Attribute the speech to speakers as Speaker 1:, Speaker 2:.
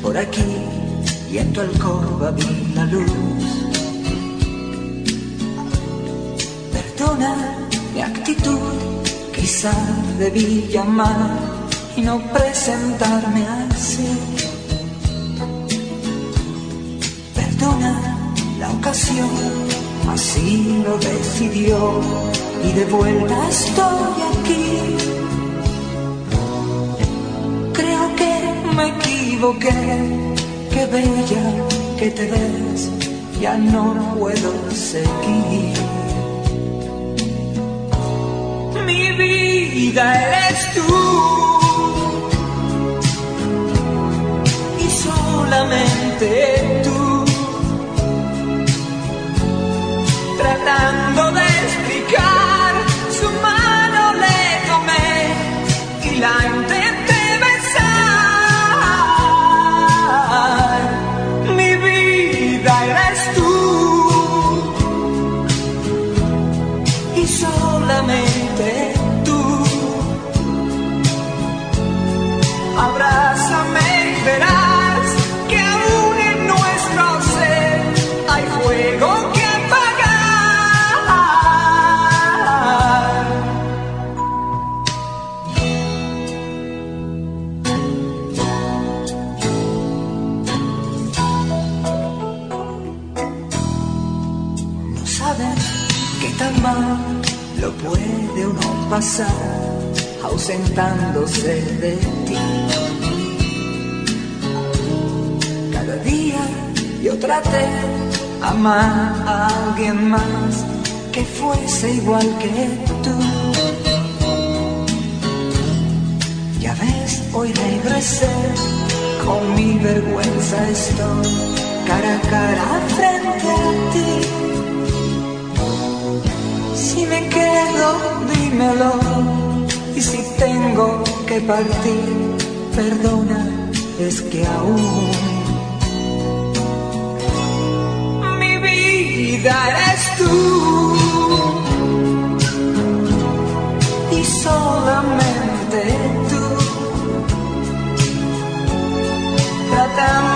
Speaker 1: Por aquí y en tu alcoba vi la luz. Perdona mi actitud, quizá debí llamar y no presentarme así. Perdona la ocasión, así lo decidió y de vuelta estoy aquí. Creo que me equivoqué, qué bella que te ves, ya no puedo seguir. Mi vida eres tú y solamente tú, tratando de explicar, su mano le tomé y la intenté besar. Mi vida eres tú y solamente tú. Abrázame y verás que aún en nuestro ser hay fuego que tan mal lo puede uno pasar ausentándose de ti. Cada día yo traté amar a alguien más que fuese igual que tú. Ya ves, hoy regresé, con mi vergüenza estoy cara a cara frente a ti. Si me quedo, dímelo, y si tengo que partir, perdona, es que aún mi vida eres tú y solamente tú, tratando